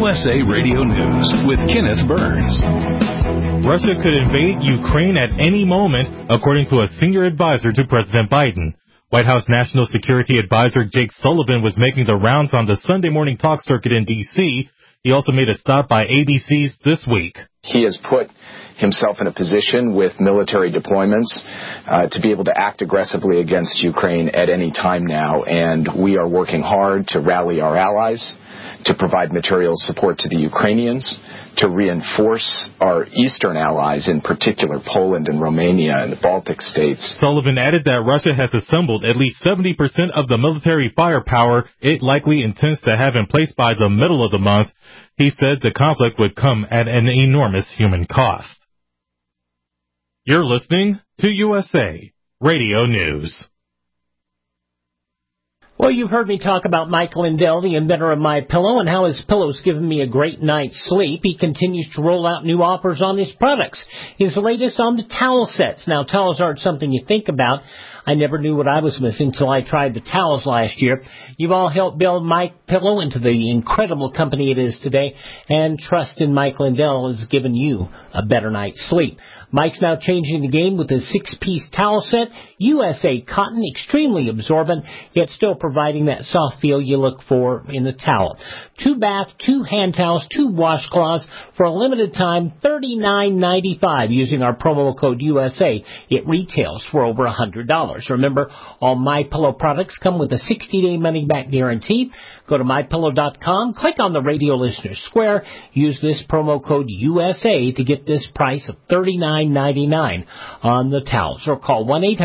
USA Radio News with Kenneth Burns. Russia could invade Ukraine at any moment, according to a senior advisor to President Biden. White House National Security Advisor Jake Sullivan was making the rounds on the Sunday morning talk circuit in D.C. He also made a stop by ABC's This Week. He has put himself in a position with military deployments to be able to act aggressively against Ukraine at any time now, and we are working hard to rally our allies, to provide material support to the Ukrainians, to reinforce our eastern allies, in particular Poland and Romania and the Baltic states. Sullivan added that Russia has assembled at least 70% of the military firepower it likely intends to have in place by the middle of the month. He said the conflict would come at an enormous human cost. You're listening to USA Radio News. Well, you've heard me talk about Mike Lindell, the inventor of MyPillow, and how his pillow's given me a great night's sleep. He continues to roll out new offers on his products. His latest on the towel sets. Now, towels aren't something you think about. I never knew what I was missing till I tried the towels last year. You've all helped build MyPillow into the incredible company it is today, and trust in Mike Lindell has given you a better night's sleep. Mike's now changing the game with his 6-piece towel set, USA cotton, extremely absorbent, yet still providing that soft feel you look for in the towel. 2 bath, 2 hand towels, 2 washcloths for a limited time, $39.95 using our promo code USA. It retails for over $100. Remember, all MyPillow products come with a 60-day money-back guarantee. Go to MyPillow.com, click on the radio listener square, use this promo code USA to get this price of $39.99 on the towels, or call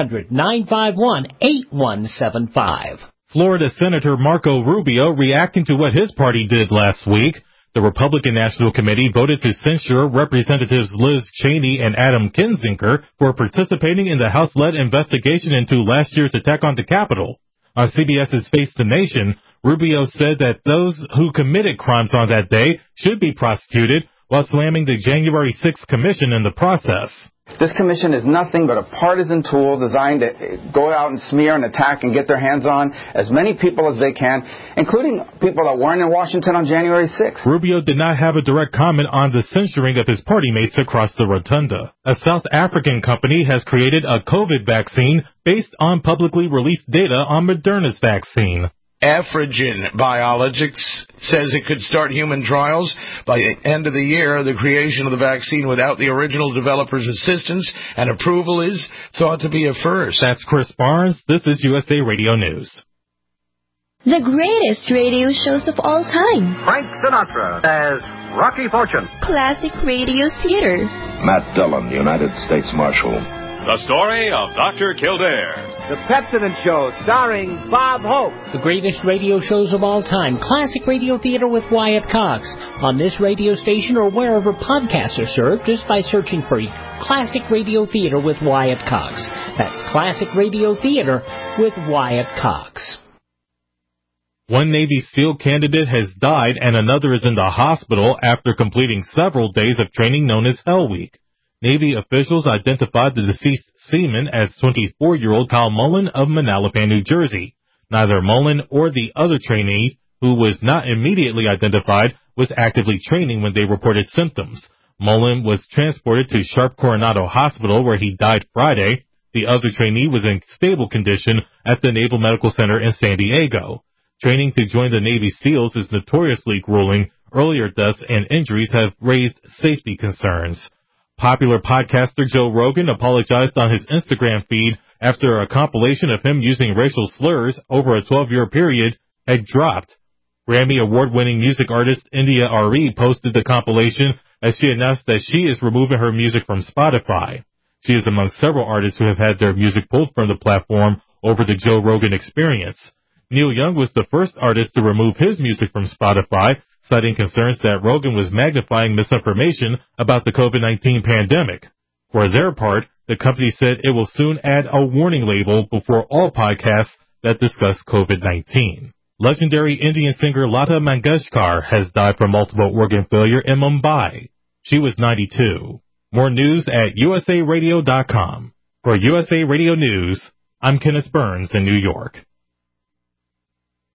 1-800-951-8175. Florida Senator Marco Rubio reacting to what his party did last week. The Republican National Committee voted to censure Representatives Liz Cheney and Adam Kinzinger for participating in the House-led investigation into last year's attack on the Capitol. On CBS's Face the Nation, Rubio said that those who committed crimes on that day should be prosecuted, while slamming the January 6th commission in the process. This commission is nothing but a partisan tool designed to go out and smear and attack and get their hands on as many people as they can, including people that weren't in Washington on January 6th. Rubio did not have a direct comment on the censuring of his party mates across the rotunda. A South African company has created a COVID vaccine based on publicly released data on Moderna's vaccine. Afrigen Biologics says it could start human trials by the end of the year. The creation of the vaccine without the original developer's assistance and approval is thought to be a first. That's Chris Barnes. This is USA Radio News. The greatest radio shows of all time. Frank Sinatra as Rocky Fortune. Classic Radio Theater. Matt Dillon, United States Marshal. The Story of Dr. Kildare. The Pepsodent Show, starring Bob Hope. The greatest radio shows of all time. Classic Radio Theater with Wyatt Cox. On this radio station or wherever podcasts are served, just by searching for Classic Radio Theater with Wyatt Cox. That's Classic Radio Theater with Wyatt Cox. One Navy SEAL candidate has died and another is in the hospital after completing several days of training known as Hell Week. Navy officials identified the deceased seaman as 24-year-old Kyle Mullen of Manalapan, New Jersey. Neither Mullen or the other trainee, who was not immediately identified, was actively training when they reported symptoms. Mullen was transported to Sharp Coronado Hospital, where he died Friday. The other trainee was in stable condition at the Naval Medical Center in San Diego. Training to join the Navy SEALs is notoriously grueling. Earlier deaths and injuries have raised safety concerns. Popular podcaster Joe Rogan apologized on his Instagram feed after a compilation of him using racial slurs over a 12-year period had dropped. Grammy award-winning music artist India Arie posted the compilation as she announced that she is removing her music from Spotify. She is among several artists who have had their music pulled from the platform over the Joe Rogan Experience. Neil Young was the first artist to remove his music from Spotify, citing concerns that Rogan was magnifying misinformation about the COVID-19 pandemic. For their part, the company said it will soon add a warning label before all podcasts that discuss COVID-19. Legendary Indian singer Lata Mangeshkar has died from multiple organ failure in Mumbai. She was 92. More news at usaradio.com. For USA Radio News, I'm Kenneth Burns in New York.